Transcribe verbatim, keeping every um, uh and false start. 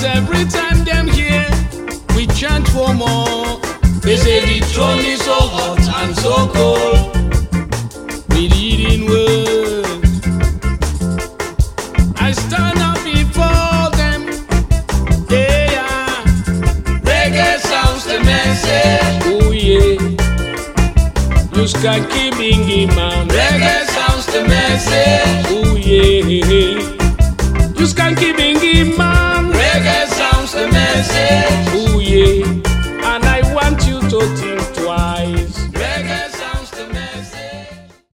Cause every time them hear, we chant for more. They say the throne is so hot and so cold. We reading words. I stand up before them. Yeah, reggae sounds the message. Oh yeah, you skanky bingy man. Reggae sounds the message. Oh yeah, you skanky bingy man. Reggae sounds the message.